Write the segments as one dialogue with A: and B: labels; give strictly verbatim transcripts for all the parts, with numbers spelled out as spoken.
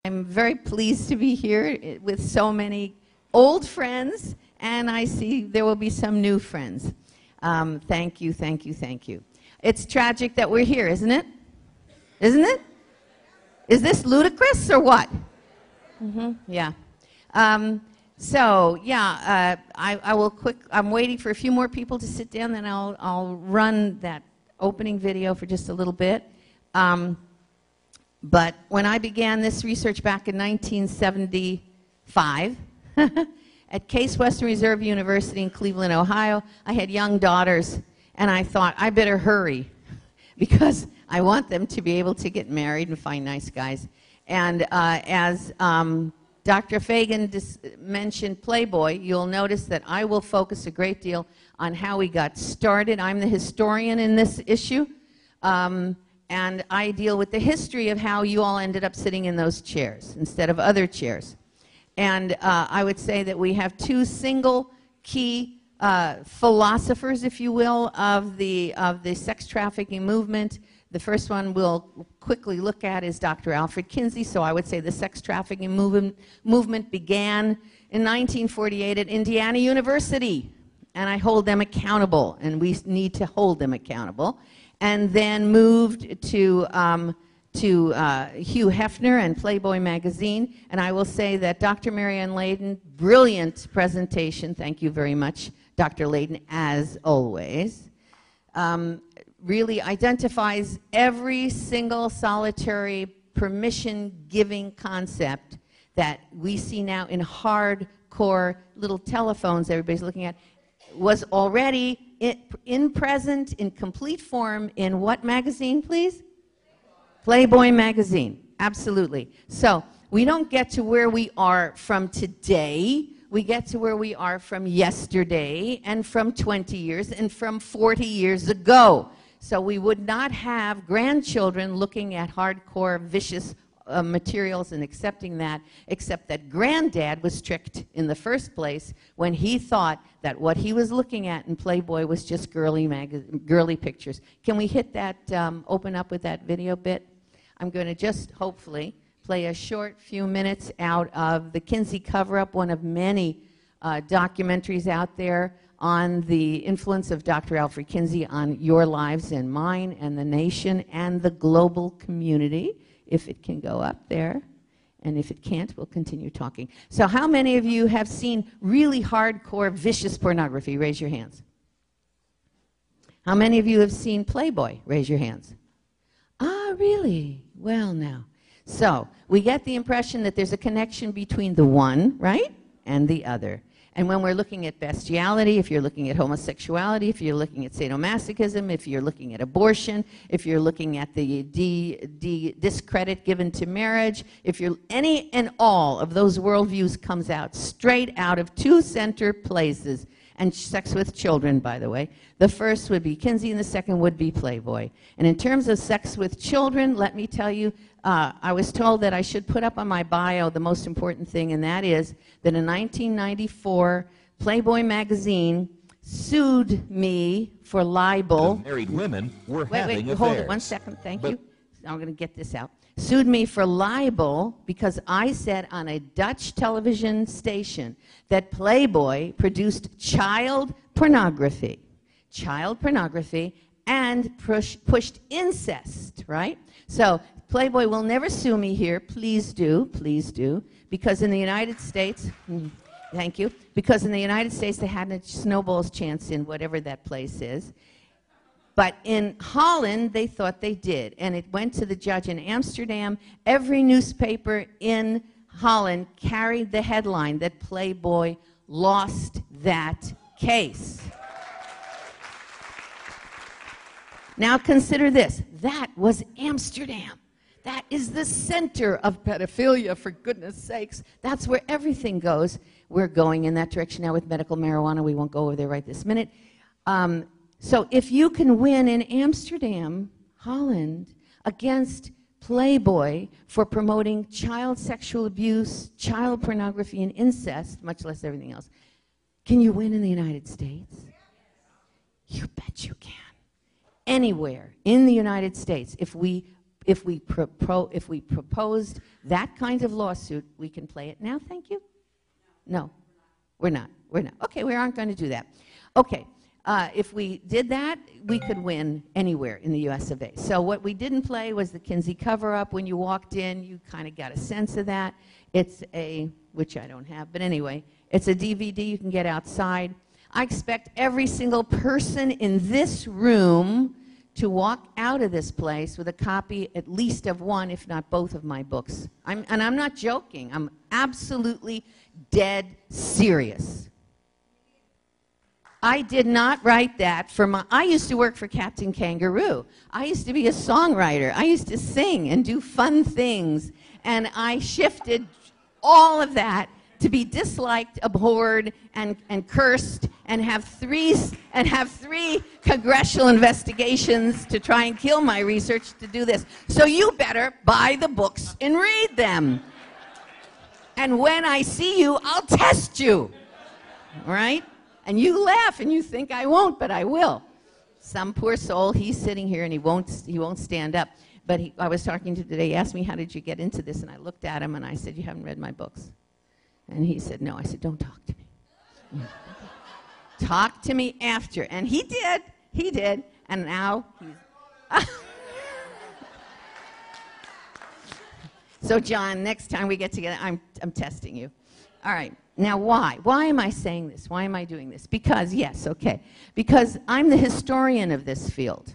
A: I'm very pleased to be here with so many old friends, and I see there will be some new friends. Um, thank you, thank you, thank you. It's tragic that we're here, isn't it? Isn't it? Is this ludicrous or what? Mm-hmm. Yeah. Um, so, yeah, uh, I, I will quick, I'm waiting for a few more people to sit down, then I'll, I'll run that opening video for just a little bit. Um, But when I began this research back in nineteen seventy-five at Case Western Reserve University in Cleveland, Ohio, I had young daughters, and I thought, I better hurry because I want them to be able to get married and find nice guys. And uh, as um, Doctor Fagan mentioned Playboy, you'll notice that I will focus a great deal on how we got started. I'm the historian in this issue. Um, And I deal with the history of how you all ended up sitting in those chairs instead of other chairs. And uh, I would say that we have two single key uh, philosophers, if you will, of the, of the sex trafficking movement. The first one we'll quickly look at is Doctor Alfred Kinsey. So I would say the sex trafficking movement, movement began in nineteen forty-eight at Indiana University. And I hold them accountable, and we need to hold them accountable. And then moved to, um, to uh, Hugh Hefner and Playboy magazine. And I will say that Doctor Marianne Layden, brilliant presentation, thank you very much, Doctor Layden, as always, um, really identifies every single solitary permission-giving concept that we see now in hardcore little telephones everybody's looking at, was already in, in present, in complete form, in what magazine, please? Playboy magazine, absolutely. So we don't get to where we are from today. We get to where we are from yesterday, and from twenty years, and from forty years ago. So we would not have grandchildren looking at hardcore, vicious Uh, materials and accepting that, except that Granddad was tricked in the first place when he thought that what he was looking at in Playboy was just girly, girly pictures. Can we hit that, um, open up with that video bit? I'm going to just hopefully play a short few minutes out of the Kinsey Cover-Up, one of many uh, documentaries out there on the influence of Doctor Alfred Kinsey on your lives and mine and the nation and the global community. If it can go up there, and if it can't, we'll continue talking. So how many of you have seen really hardcore, vicious pornography? Raise your hands. How many of you have seen Playboy? Raise your hands. Ah, really? Well, now. So we get the impression that there's a connection between the one, right, and the other. And when we're looking at bestiality, if you're looking at homosexuality, if you're looking at sadomasochism, if you're looking at abortion, if you're looking at the de, de, discredit given to marriage, if you're any and all of those worldviews comes out straight out of two center places, and sex with children, by the way. The first would be Kinsey, and the second would be Playboy. And in terms of sex with children, let me tell you, uh, I was told that I should put up on my bio the most important thing, and that is that in nineteen ninety-four, Playboy magazine sued me for libel.
B: Married women were
A: wait,
B: having
A: wait,
B: affairs.
A: hold it one second, thank
B: but
A: you. I'm going to get this out. Sued me for libel because I said on a Dutch television station that Playboy produced child pornography, child pornography, and push, pushed incest, right? So Playboy will never sue me here. Please do, please do, because in the United States, mm, thank you, because in the United States they had a snowball's chance in whatever that place is. But in Holland, they thought they did, and it went to the judge in Amsterdam. Every newspaper in Holland carried the headline that Playboy lost that case. Now consider this. That was Amsterdam. That is the center of pedophilia, for goodness sakes. That's where everything goes. We're going in that direction now with medical marijuana. We won't go over there right this minute. Um, So if you can win in Amsterdam, Holland, against Playboy for promoting child sexual abuse, child pornography, and incest, much less everything else, can you win in the United States? You bet you can. Anywhere in the United States, if we if we, pro if we proposed that kind of lawsuit, we can play it now, thank you? No, we're not. We're not. Okay, we aren't going to do that. Okay, uh, if we did that, we could win anywhere in the U S of A. So what we didn't play was the Kinsey cover-up. When you walked in, you kind of got a sense of that. It's a, which I don't have, but anyway, it's a D V D you can get outside. I expect every single person in this room to walk out of this place with a copy at least of one, if not both of my books. I'm, and I'm not joking. I'm absolutely dead serious. I did not write that for my, I used to work for Captain Kangaroo. I used to be a songwriter. I used to sing and do fun things. And I shifted all of that to be disliked, abhorred, and, and cursed, and have three and have three congressional investigations to try and kill my research to do this. So you better buy the books and read them. And when I see you, I'll test you. All right? And you laugh and you think I won't, but I will. Some poor soul, he's sitting here and he won't he won't stand up. But he, I was talking to him today, he asked me, how did you get into this? And I looked at him and I said, you haven't read my books. And he said, no. I said, don't talk to me. Talk to me after. And he did. He did. And now he's... So, John, next time we get together, I'm, I'm testing you. All right. Now, why? Why am I saying this? Why am I doing this? Because, yes, okay. Because I'm the historian of this field.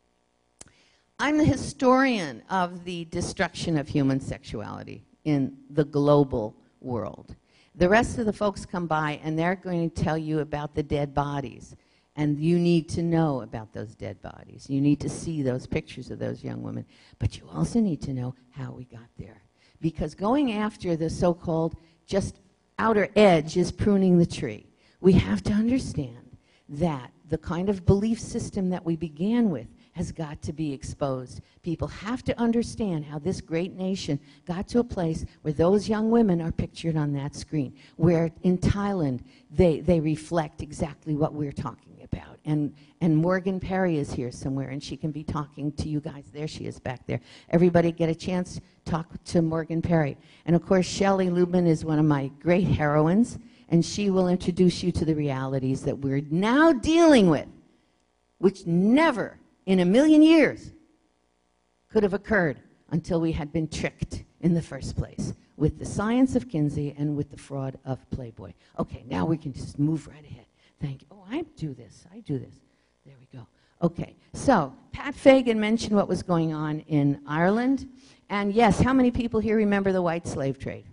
A: I'm the historian of the destruction of human sexuality in the global world. The rest of the folks come by and they're going to tell you about the dead bodies. And you need to know about those dead bodies. You need to see those pictures of those young women. But you also need to know how we got there. Because going after the so-called just outer edge is pruning the tree. We have to understand that the kind of belief system that we began with has got to be exposed. People have to understand how this great nation got to a place where those young women are pictured on that screen, where in Thailand they, they reflect exactly what we're talking about. And, and Morgan Perry is here somewhere, and she can be talking to you guys. There she is back there. Everybody get a chance to talk to Morgan Perry. And of course, Shelley Lubman is one of my great heroines, and she will introduce you to the realities that we're now dealing with, which never in a million years could have occurred until we had been tricked in the first place with the science of Kinsey and with the fraud of Playboy. Okay, now we can just move right ahead. Thank you. Oh, I do this. I do this. There we go. Okay, so Pat Fagan mentioned what was going on in Ireland. And yes, how many people here remember the white slave trade?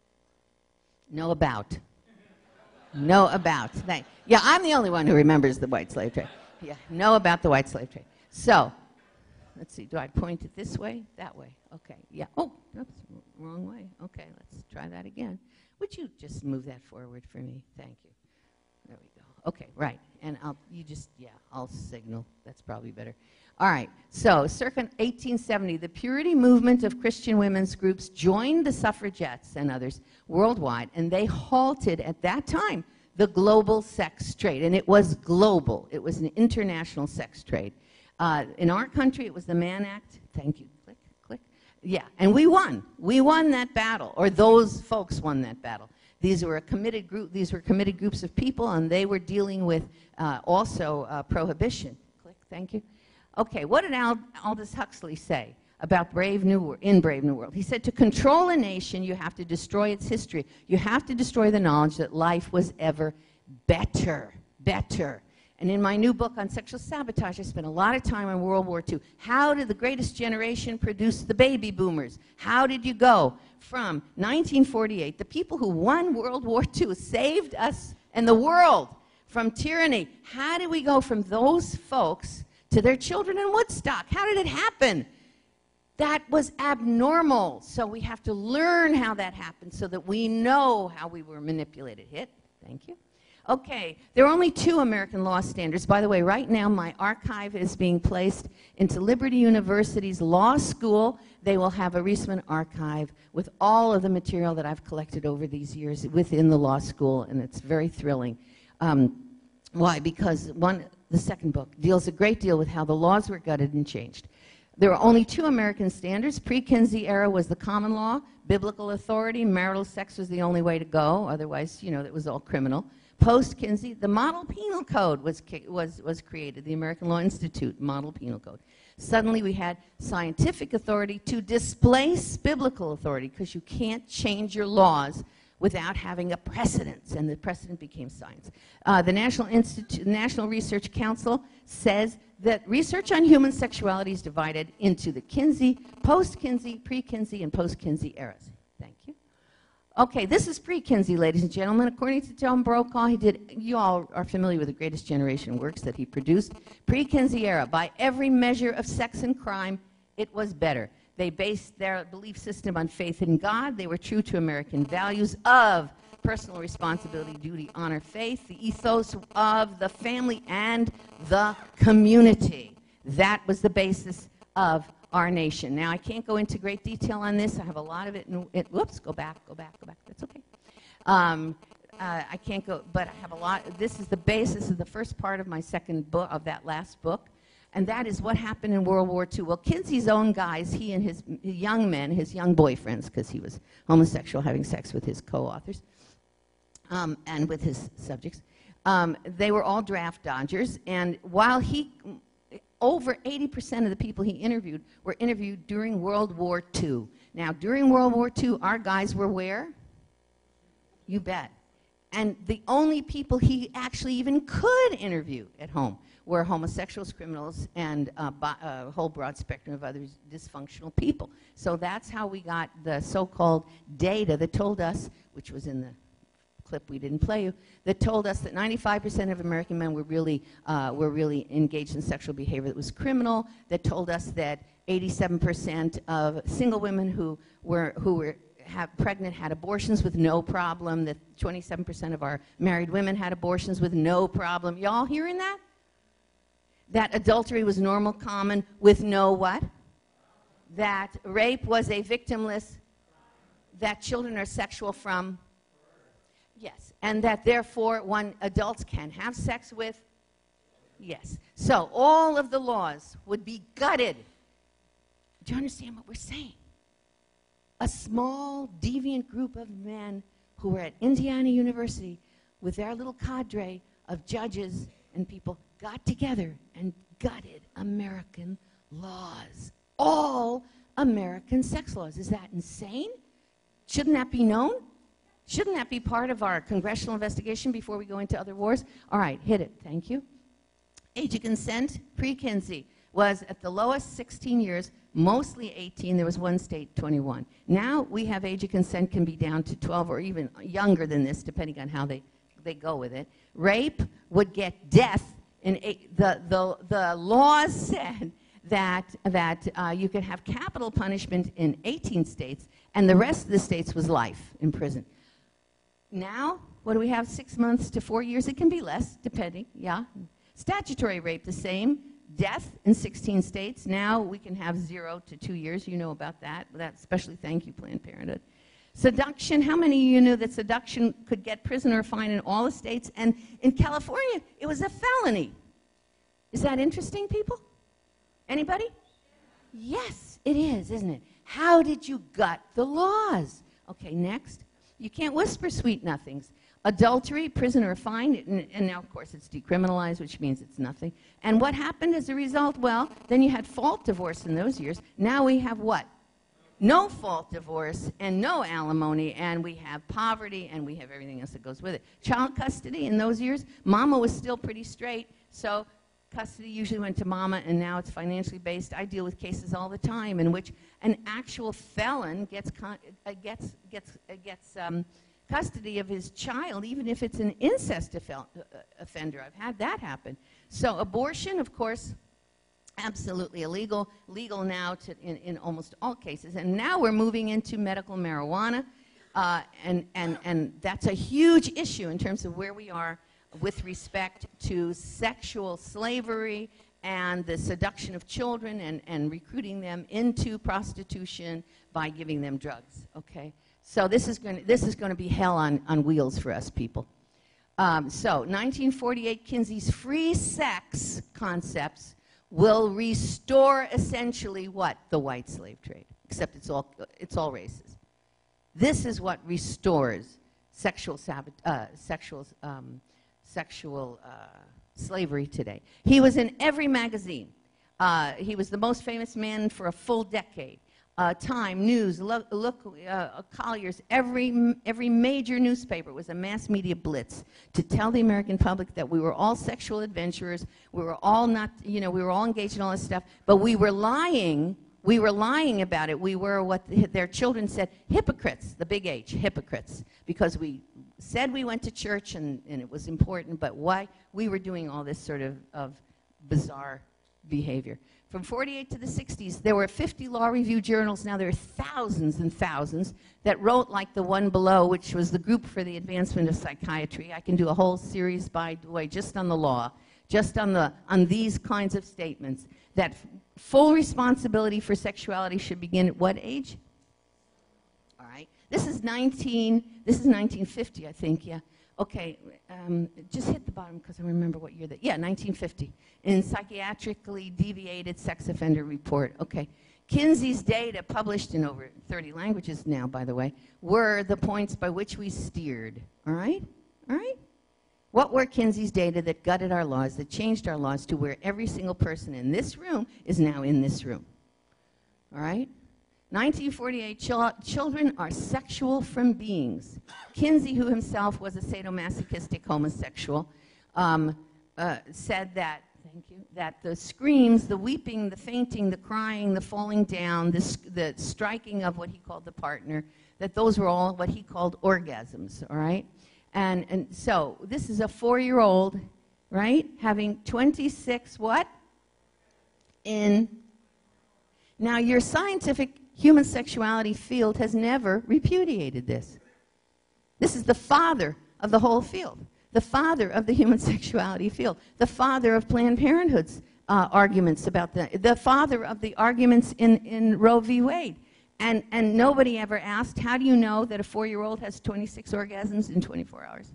A: Know about. Know about. Thank yeah, I'm the only one who remembers the white slave trade. Yeah, know about the white slave trade. So, let's see, do I point it this way? That way. Okay, yeah. Oh, oops, wrong way. Okay, let's try that again. Would you just move that forward for me? Thank you. There we go. Okay, right. And I'll, you just, yeah, I'll signal. That's probably better. All right, so circa eighteen seventy, the purity movement of Christian women's groups joined the suffragettes and others worldwide, and they halted at that time the global sex trade. And it was global. It was an international sex trade. Uh, in our country, it was the Mann Act. Thank you. Click, click. Yeah, and we won. We won that battle, or those folks won that battle. These were a committed group. These were committed groups of people, and they were dealing with uh, also uh, prohibition. Click. Thank you. Okay, what did Al Aldous Huxley say about Brave New World, in Brave New World? He said, to control a nation, you have to destroy its history. You have to destroy the knowledge that life was ever better, better. And in my new book on sexual sabotage, I spent a lot of time on World War Two. How did the greatest generation produce the baby boomers? How did you go from nineteen forty-eight, the people who won World War Two, saved us and the world from tyranny? How did we go from those folks to their children in Woodstock? How did it happen? That was abnormal. So we have to learn how that happened so that we know how we were manipulated. Hit. Thank you. Okay, there are only two American law standards. By the way, right now my archive is being placed into Liberty University's law school. They will have a Reisman archive with all of the material that I've collected over these years within the law school, and it's very thrilling. Um, why? Because one, the second book deals a great deal with how the laws were gutted and changed. There were only two American standards. Pre-Kinsey era was the common law, biblical authority, marital sex was the only way to go, otherwise, you know, it was all criminal. Post-Kinsey, the Model Penal Code was, was, was created, the American Law Institute Model Penal Code. Suddenly we had scientific authority to displace biblical authority, because you can't change your laws without having a precedent, and the precedent became science. Uh, the National Institute, National Research Council says that research on human sexuality is divided into the Kinsey, post-Kinsey, pre-Kinsey, and post-Kinsey eras. Thank you. Okay, this is pre-Kinsey, ladies and gentlemen. According to John Brokaw, he did, you all are familiar with the Greatest Generation works that he produced. Pre-Kinsey era, by every measure of sex and crime, it was better. They based their belief system on faith in God. They were true to American values of personal responsibility, duty, honor, faith, the ethos of the family and the community. That was the basis of our nation. Now, I can't go into great detail on this. I have a lot of it. In, it whoops, go back, go back, go back. That's okay. Um, uh, I can't go, but I have a lot. This is the basis of the first part of my second book, of that last book. And that is what happened in World War Two. Well, Kinsey's own guys, he and his young men, his young boyfriends, because he was homosexual, having sex with his co-authors um, and with his subjects, um, they were all draft dodgers. And while he, over eighty percent of the people he interviewed were interviewed during World War Two. Now, during World War Two, our guys were where? You bet. And the only people he actually even could interview at home were homosexuals, criminals, and uh, a whole broad spectrum of other dysfunctional people. So that's how we got the so-called data that told us, which was in the clip we didn't play you, that told us that ninety-five percent of American men were really, uh, were really engaged in sexual behavior that was criminal, that told us that eighty-seven percent of single women who were, who were have pregnant had abortions with no problem, that twenty-seven percent of our married women had abortions with no problem. Y'all hearing that? That adultery was normal, common, with no what? That rape was a victimless, that children are sexual from? Yes. And that therefore one adults can have sex with? Yes. So all of the laws would be gutted. Do you understand what we're saying? A small, deviant group of men who were at Indiana University with their little cadre of judges and people got together and gutted American laws. All American sex laws. Is that insane? Shouldn't that be known? Shouldn't that be part of our congressional investigation before we go into other wars? All right, hit it. Thank you. Age of consent, pre-Kinsey, was at the lowest sixteen years, mostly eighteen. There was one state, twenty-one. Now we have age of consent can be down to twelve or even younger than this, depending on how they, they go with it. Rape would get death. In eight, the, the, the laws said that, that uh, you could have capital punishment in eighteen states, and the rest of the states was life in prison. Now, what do we have, six months to four years? It can be less, depending, yeah. Statutory rape, the same. Death in sixteen states. Now we can have zero to two years. You know about that. That especially, thank you, Planned Parenthood. Seduction, how many of you knew that seduction could get prison or fine in all the states? And in California, it was a felony. Is that interesting, people? Anybody? Yes, it is, isn't it? How did you gut the laws? Okay, next. You can't whisper sweet nothings. Adultery, prison or fine, and, and now, of course, it's decriminalized, which means it's nothing. And what happened as a result? Well, then you had fault divorce in those years. Now we have what? No fault divorce and no alimony, and we have poverty, and we have everything else that goes with it. Child custody in those years, mama was still pretty straight, so custody usually went to mama, and now it's financially based. I deal with cases all the time in which an actual felon gets con uh, gets gets uh, gets um, custody of his child, even if it's an incest uh, offender. I've had that happen. So abortion, of course, absolutely illegal, legal now to, in, in almost all cases. And now we're moving into medical marijuana, uh, and, and, and that's a huge issue in terms of where we are with respect to sexual slavery and the seduction of children and, and recruiting them into prostitution by giving them drugs, okay? So this is going to, this is going to be hell on, on wheels for us people. Um, so nineteen forty-eight, Kinsey's free sex concepts will restore essentially what? The white slave trade, except it's all, it's all racist. This is what restores sexual, sabot uh, sexual, um, sexual uh, slavery today. He was in every magazine. Uh, he was the most famous man for a full decade. Uh, Time, News, Look, look uh, Collier's, every, every major newspaper was a mass media blitz to tell the American public that we were all sexual adventurers, we were all not, you know, we were all engaged in all this stuff, but we were lying, we were lying about it. We were what their children said, hypocrites, the big H, hypocrites, because we said we went to church and, and it was important, but why we were doing all this sort of, of bizarre behavior. From forty-eight to the sixties, there were fifty law review journals. Now there are thousands and thousands that wrote like the one below, which was the Group for the Advancement of Psychiatry. I can do a whole series, by the way, just on the law, just on, the, on these kinds of statements, that full responsibility for sexuality should begin at what age? All right. This is nineteen, this is nineteen fifty, I think, yeah. Okay, um, just hit the bottom because I remember what year that, yeah, nineteen fifty, in Psychiatrically Deviated Sex Offender Report. Okay, Kinsey's data, published in over thirty languages now, by the way, were the points by which we steered, all right? All right? What were Kinsey's data that gutted our laws, that changed our laws to where every single person in this room is now in this room, all right? nineteen forty-eight, chil children are sexual from beings. Kinsey, who himself was a sadomasochistic homosexual, um, uh, said that, thank you, that the screams, the weeping, the fainting, the crying, the falling down, the, the striking of what he called the partner, that those were all what he called orgasms, all right? And, and so this is a four-year-old, right, having twenty-six what? In, now your scientific human sexuality field has never repudiated this. This is the father of the whole field, the father of the human sexuality field, the father of Planned Parenthood's uh, arguments about the, the father of the arguments in, in Roe v. Wade. And, and nobody ever asked, how do you know that a four-year-old has twenty-six orgasms in twenty-four hours?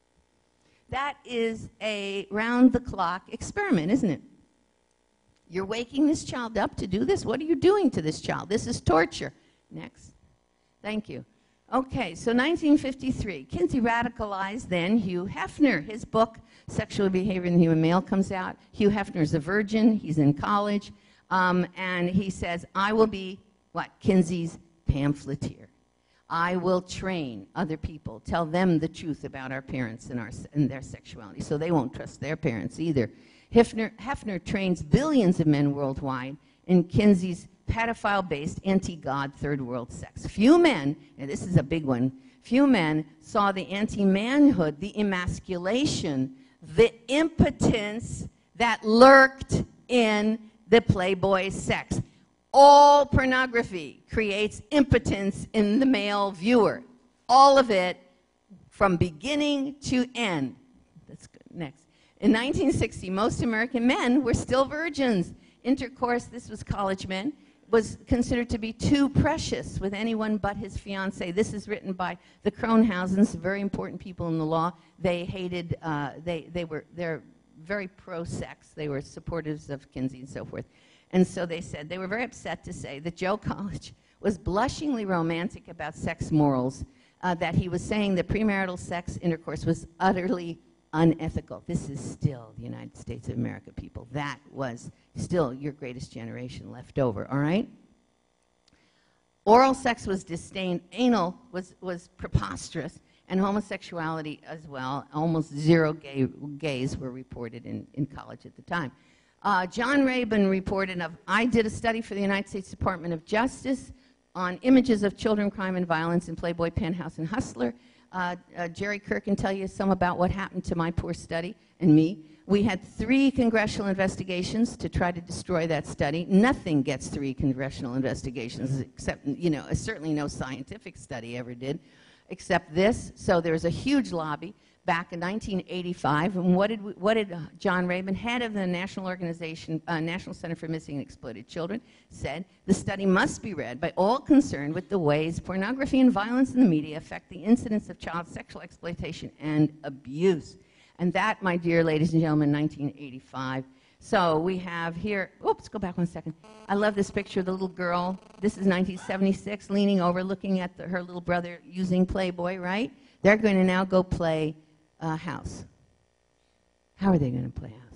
A: That is a round-the-clock experiment, isn't it? You're waking this child up to do this? What are you doing to this child? This is torture. Next. Thank you. Okay, so nineteen fifty-three. Kinsey radicalized then Hugh Hefner. His book, Sexual Behavior in the Human Male, comes out. Hugh Hefner's a virgin. He's in college. Um, and he says, I will be, what, Kinsey's pamphleteer. I will train other people, tell them the truth about our parents and, our, and their sexuality, so they won't trust their parents either. Hefner, Hefner trains billions of men worldwide in Kinsey's pedophile-based, anti-God third world sex. Few men, and this is a big one, few men saw the anti-manhood, the emasculation, the impotence that lurked in the Playboy sex. All pornography creates impotence in the male viewer. All of it from beginning to end. That's good. Next. In nineteen sixty, most American men were still virgins. Intercourse, this was college men, was considered to be too precious with anyone but his fiancee. This is written by the Kronhausens, very important people in the law. They hated, uh, they, they were, they're very pro-sex. They were supporters of Kinsey and so forth. And so they said, they were very upset to say that Joe College was blushingly romantic about sex morals, uh, that he was saying that premarital sex intercourse was utterly unethical. This is still the United States of America, people. That was still your greatest generation left over, all right? Oral sex was disdained. Anal was, was preposterous, and homosexuality as well. Almost zero gay, gays were reported in, in college at the time. Uh, John Rabin reported of, I did a study for the United States Department of Justice on images of children, crime, and violence in Playboy, Penthouse, and Hustler. Uh, uh, Jerry Kirk can tell you some about what happened to my poor study and me. We had three congressional investigations to try to destroy that study. Nothing gets three congressional investigations, except, you know, certainly no scientific study ever did, except this. So there was a huge lobby back in nineteen eighty-five. And what did, we, what did uh, John Rabin, head of the National Organization, uh, National Center for Missing and Exploited Children, said, the study must be read by all concerned with the ways pornography and violence in the media affect the incidence of child sexual exploitation and abuse. And that, my dear ladies and gentlemen, nineteen eighty-five. So we have here, oops, go back one second. I love this picture of the little girl. This is nineteen seventy-six, leaning over, looking at the, her little brother using Playboy, right? They're going to now go play uh, house. How are they going to play house?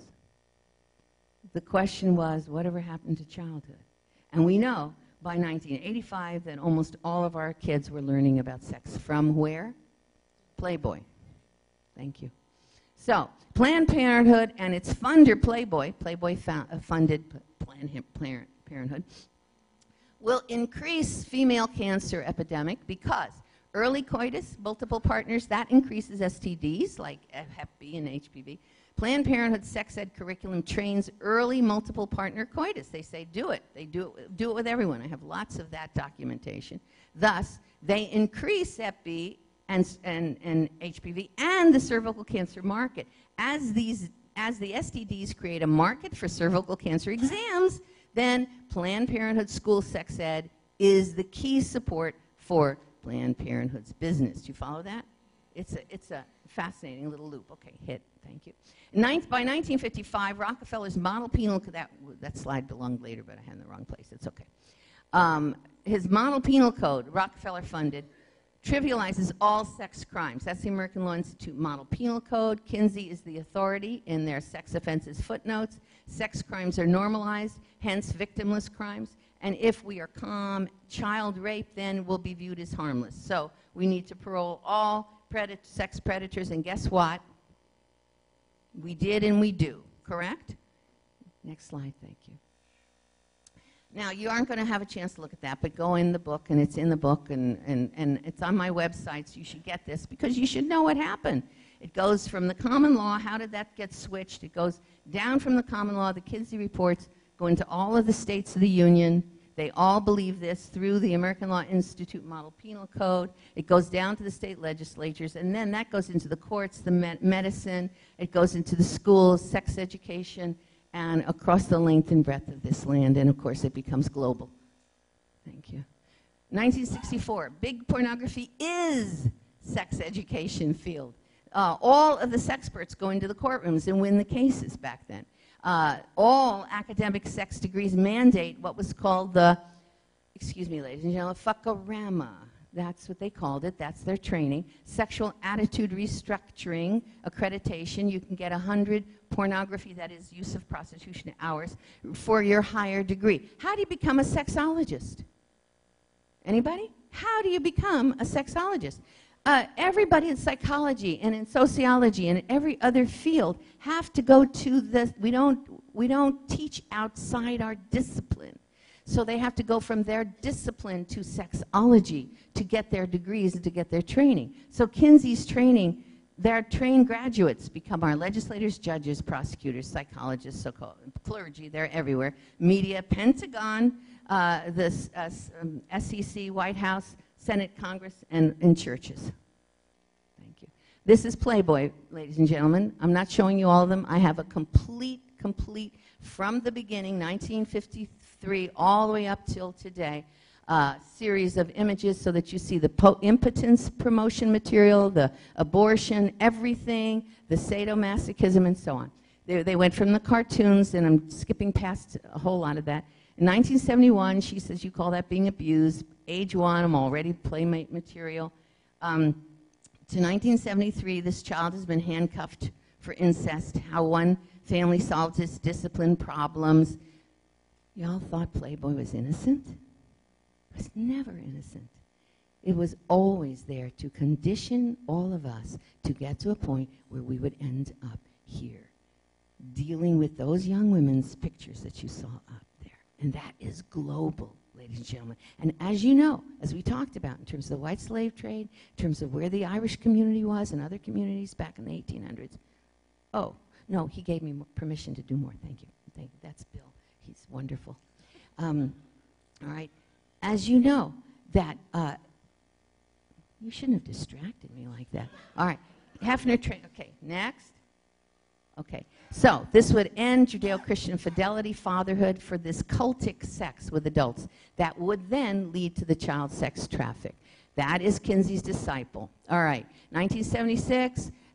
A: The question was, whatever happened to childhood? And we know by nineteen eighty-five that almost all of our kids were learning about sex. From where? Playboy. Thank you. So, Planned Parenthood and its funder, Playboy, Playboy found, uh, funded Planned Parenthood, will increase female cancer epidemic because early coitus, multiple partners, that increases S T Ds like hep B and H P V. Planned Parenthood sex ed curriculum trains early multiple partner coitus. They say do it. They do it, do it with everyone. I have lots of that documentation. Thus, they increase hep B and, and, and H P V and the cervical cancer market. As, these, as the S T Ds create a market for cervical cancer exams, then Planned Parenthood school sex ed is the key support for Planned Parenthood's business. Do you follow that? It's a, it's a fascinating little loop. Okay, hit. Thank you. Ninth, by nineteen fifty-five, Rockefeller's model penal code, that, that slide belonged later, but I had in the wrong place. It's okay. Um, his model penal code, Rockefeller funded, trivializes all sex crimes. That's the American Law Institute Model Penal Code. Kinsey is the authority in their sex offenses footnotes. Sex crimes are normalized, hence victimless crimes. And if we are calm, child rape then will be viewed as harmless. So we need to parole all predat- sex predators, and guess what? We did and we do, correct? Next slide, thank you. Now, you aren't going to have a chance to look at that, but go in the book, and it's in the book, and, and, and it's on my website, so you should get this, because you should know what happened. It goes from the common law, how did that get switched? It goes down from the common law, the Kinsey reports go into all of the states of the Union. They all believe this through the American Law Institute Model Penal Code. It goes down to the state legislatures, and then that goes into the courts, the med medicine, it goes into the schools, sex education, and across the length and breadth of this land, and of course it becomes global. Thank you. nineteen sixty-four, big pornography is sex education field. Uh, all of the sexperts go into the courtrooms and win the cases back then. Uh, all academic sex degrees mandate what was called the, excuse me ladies and gentlemen, fuckorama. That's what they called it. That's their training. Sexual attitude restructuring accreditation. You can get one hundred pornography, that is use of prostitution hours, for your higher degree. How do you become a sexologist? Anybody? How do you become a sexologist? Uh, everybody in psychology and in sociology and in every other field have to go to this. We don't, we don't teach outside our discipline. So they have to go from their discipline to sexology to get their degrees and to get their training. So Kinsey's training, their trained graduates become our legislators, judges, prosecutors, psychologists, so-called clergy, they're everywhere. Media, Pentagon, uh, the uh, um, S E C, White House, Senate, Congress, and, and churches. Thank you. This is Playboy, ladies and gentlemen. I'm not showing you all of them. I have a complete, complete, from the beginning, nineteen fifty-three, all the way up till today, uh, series of images so that you see the po impotence promotion material, the abortion, everything, the sadomasochism, and so on. They, they went from the cartoons, and I'm skipping past a whole lot of that. In nineteen seventy-one, she says, you call that being abused. Age one, I'm already playmate material. Um, to nineteen seventy-three, this child has been handcuffed for incest, how one family solved its discipline problems. Y'all thought Playboy was innocent? It was never innocent. It was always there to condition all of us to get to a point where we would end up here, dealing with those young women's pictures that you saw up there. And that is global, ladies and gentlemen. And as you know, as we talked about in terms of the white slave trade, in terms of where the Irish community was and other communities back in the eighteen hundreds, oh, no, he gave me permission to do more. Thank you. Thank you. That's Bill. He's wonderful. Um, all right. As you know, that, uh, you shouldn't have distracted me like that. All right. Hefner train. Okay, next. Okay. So this would end Judeo-Christian fidelity, fatherhood for this cultic sex with adults. That would then lead to the child sex traffic. That is Kinsey's disciple. All right. nineteen seventy-six.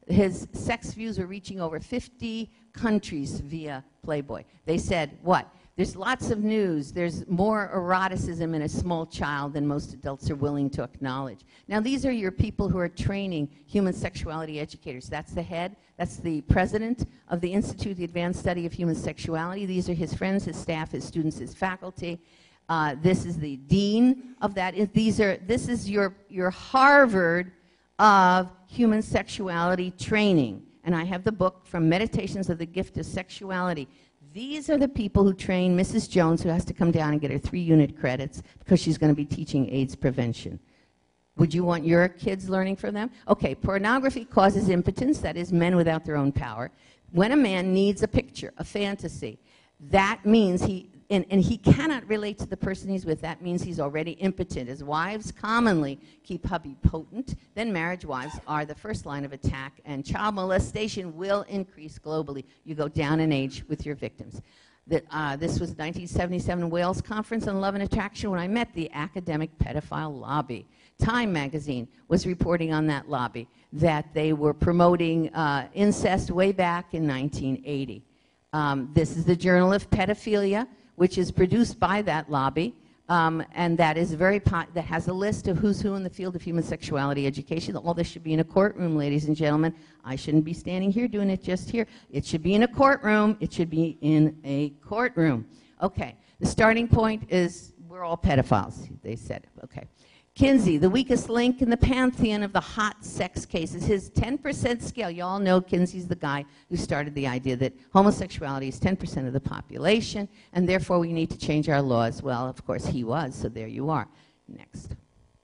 A: His sex views are reaching over fifty countries via Playboy. They said, what? There's lots of news. There's more eroticism in a small child than most adults are willing to acknowledge. Now, these are your people who are training human sexuality educators. That's the head. That's the president of the Institute, the Advanced Study of Human Sexuality. These are his friends, his staff, his students, his faculty. Uh, this is the dean of that. These are, this is your, your Harvard of human sexuality training. And I have the book from Meditations of the Gift of Sexuality. These are the people who train Missus Jones, who has to come down and get her three unit credits because she's going to be teaching AIDS prevention. Would you want your kids learning from them? Okay, pornography causes impotence, that is, men without their own power. When a man needs a picture, a fantasy, that means he, and, and he cannot relate to the person he's with, that means he's already impotent. As wives commonly keep hubby potent, then marriage wives are the first line of attack, and child molestation will increase globally. You go down in age with your victims. That, uh, this was nineteen seventy-seven Wales Conference on Love and Attraction when I met the academic pedophile lobby. Time magazine was reporting on that lobby, that they were promoting uh, incest way back in nineteen eighty. Um, this is the Journal of Pedophilia, which is produced by that lobby, um, and that is very po that has a list of who's who in the field of human sexuality education. All this should be in a courtroom, ladies and gentlemen. I shouldn't be standing here doing it just here. It should be in a courtroom. It should be in a courtroom. Okay, the starting point is we're all pedophiles, they said. Okay. Kinsey, the weakest link in the pantheon of the hot sex cases, his ten percent scale. You all know Kinsey's the guy who started the idea that homosexuality is ten percent of the population, and therefore we need to change our laws. Well, of course, he was, so there you are. Next.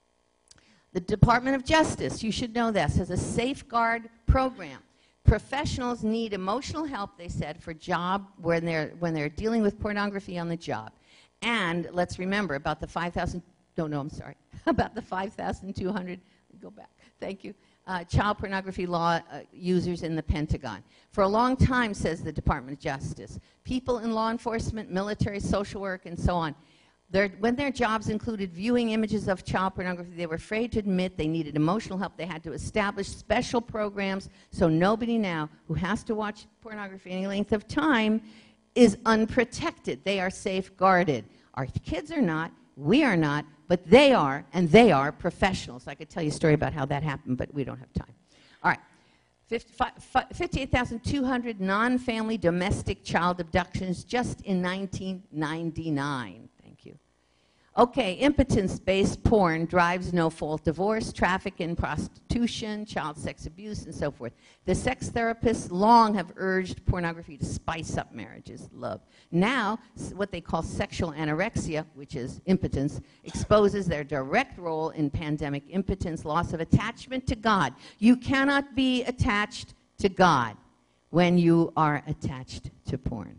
A: The Department of Justice, you should know this, has a safeguard program. Professionals need emotional help, they said, for job when they're, when they're dealing with pornography on the job. And let's remember about the five thousand, no, no, I'm sorry, about the five thousand two hundred, go back, thank you, uh, child pornography law uh, users in the Pentagon. For a long time, says the Department of Justice, people in law enforcement, military, social work, and so on, their, when their jobs included viewing images of child pornography, they were afraid to admit they needed emotional help. They had to establish special programs so nobody now who has to watch pornography any length of time is unprotected. They are safeguarded. Our kids are not, we are not, but they are, and they are professionals. I could tell you a story about how that happened, but we don't have time. All right, fifty-eight thousand two hundred non-family domestic child abductions just in nineteen ninety-nine. Thank you. Okay, impotence-based porn drives no-fault divorce, traffic in prostitution, child sex abuse, and so forth. The sex therapists long have urged pornography to spice up marriages, love. Now, what they call sexual anorexia, which is impotence, exposes their direct role in pandemic impotence, loss of attachment to God. You cannot be attached to God when you are attached to porn.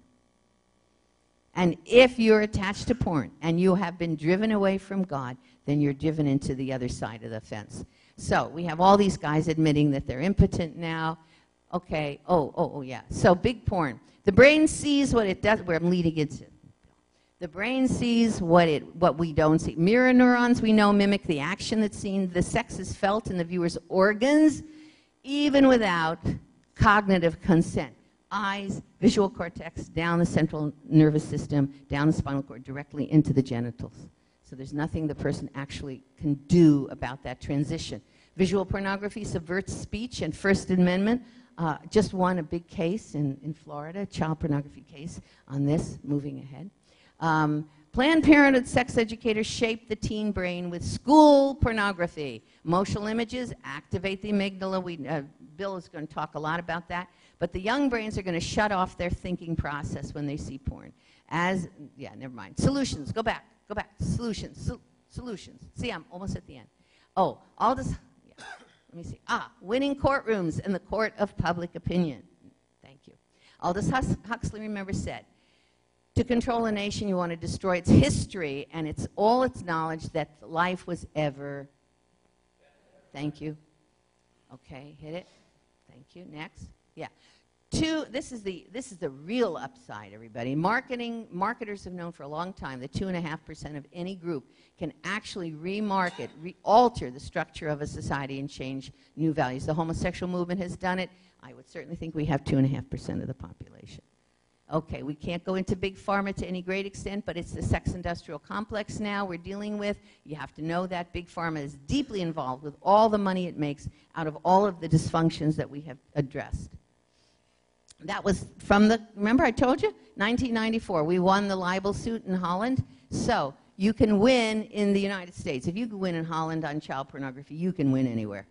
A: And if you're attached to porn and you have been driven away from God, then you're driven into the other side of the fence. So we have all these guys admitting that they're impotent now. Okay, oh, oh, oh, yeah. So big porn. The brain sees what it does, where I'm leading into. The brain sees what, it, what we don't see. Mirror neurons, we know, mimic the action that's seen. The sex is felt in the viewer's organs, even without cognitive consent. Eyes, visual cortex, down the central nervous system, down the spinal cord, directly into the genitals. So there's nothing the person actually can do about that transition. Visual pornography subverts speech, and First Amendment uh, just won a big case in, in Florida, child pornography case on this, moving ahead. Um, Planned Parenthood sex educators shape the teen brain with school pornography. Emotional images activate the amygdala. We, uh, Bill is going to talk a lot about that. But the young brains are going to shut off their thinking process when they see porn. As, yeah, never mind. Solutions, go back, go back. Solutions, so, solutions. See, I'm almost at the end. Oh, all this, yeah, let me see. Ah, winning courtrooms in the court of public opinion. Thank you. Aldous Huxley, remember, said, to control a nation, you want to destroy its history and its all its knowledge that life was ever. Thank you. Okay, hit it. Thank you. Next. Yeah. Two, this is the this is the real upside, everybody. Marketing marketers have known for a long time that two and a half percent of any group can actually remarket, re-alter the structure of a society and change new values. The homosexual movement has done it. I would certainly think we have two and a half percent of the population. Okay, we can't go into big pharma to any great extent, but it's the sex industrial complex now we're dealing with. You have to know that big pharma is deeply involved with all the money it makes out of all of the dysfunctions that we have addressed. That was from the, remember I told you? nineteen ninety-four, we won the libel suit in Holland. So you can win in the United States. If you can win in Holland on child pornography, you can win anywhere.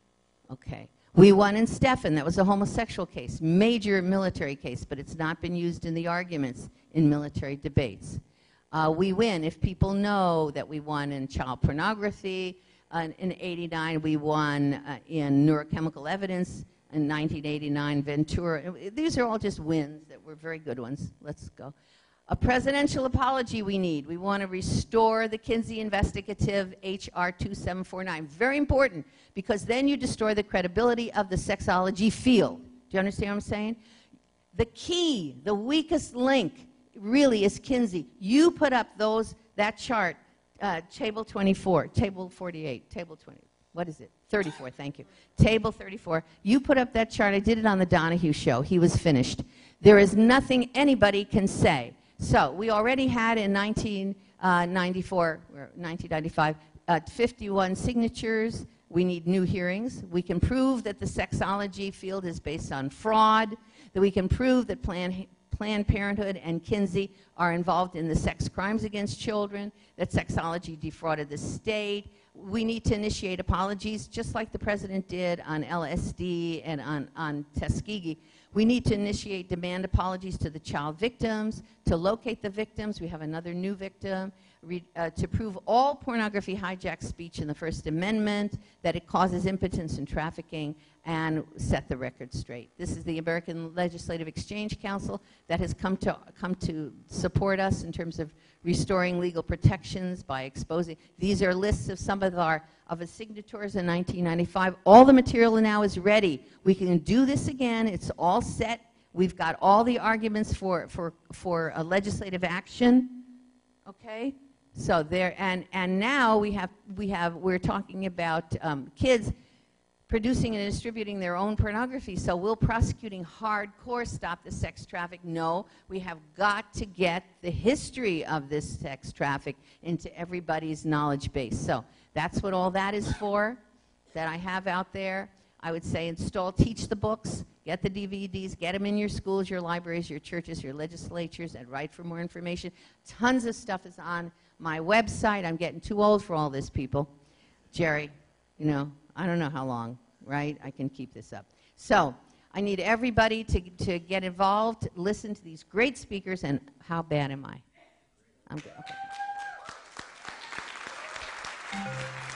A: Okay. We won in Stephan. That was a homosexual case, major military case, but it's not been used in the arguments in military debates. Uh, we win if people know that we won in child pornography. Uh, in eighty-nine, we won uh, in neurochemical evidence. In nineteen eighty-nine, Ventura. These are all just wins that were very good ones. Let's go. A presidential apology we need. We want to restore the Kinsey Investigative H R twenty-seven forty-nine. Very important, because then you destroy the credibility of the sexology field. Do you understand what I'm saying? The key, the weakest link, really is Kinsey. You put up those, that chart, uh, table twenty-four, table forty-eight, table twenty. What is it? thirty-four, thank you. Table thirty-four. You put up that chart. I did it on the Donahue show. He was finished. There is nothing anybody can say. So we already had in nineteen ninety-four, or nineteen ninety-five, uh, fifty-one signatures. We need new hearings. We can prove that the sexology field is based on fraud, that we can prove that Planned, Planned Parenthood and Kinsey are involved in the sex crimes against children, that sexology defrauded the state. We need to initiate apologies, just like the president did on L S D and on, on Tuskegee. We need to initiate demand apologies to the child victims, to locate the victims. We have another new victim. Re, uh, to prove all pornography hijacks speech in the First Amendment, that it causes impotence and trafficking, and set the record straight. This is the American Legislative Exchange Council that has come to, come to support us in terms of restoring legal protections by exposing. These are lists of some of our of the signatories in nineteen ninety-five. All the material now is ready. We can do this again. It's all set. We've got all the arguments for, for, for a legislative action. Okay? So there, and, and now we have, we have, we're talking about um, kids producing and distributing their own pornography. So will prosecuting hardcore stop the sex traffic? No, we have got to get the history of this sex traffic into everybody's knowledge base. So that's what all that is for, that I have out there. I would say install, teach the books, get the D V Ds, get them in your schools, your libraries, your churches, your legislatures, and write for more information. Tons of stuff is on my website. I'm getting too old for all this, people. Jerry, you know, I don't know how long, right? I can keep this up. So I need everybody to, to get involved, listen to these great speakers, and how bad am I? I'm good. Okay.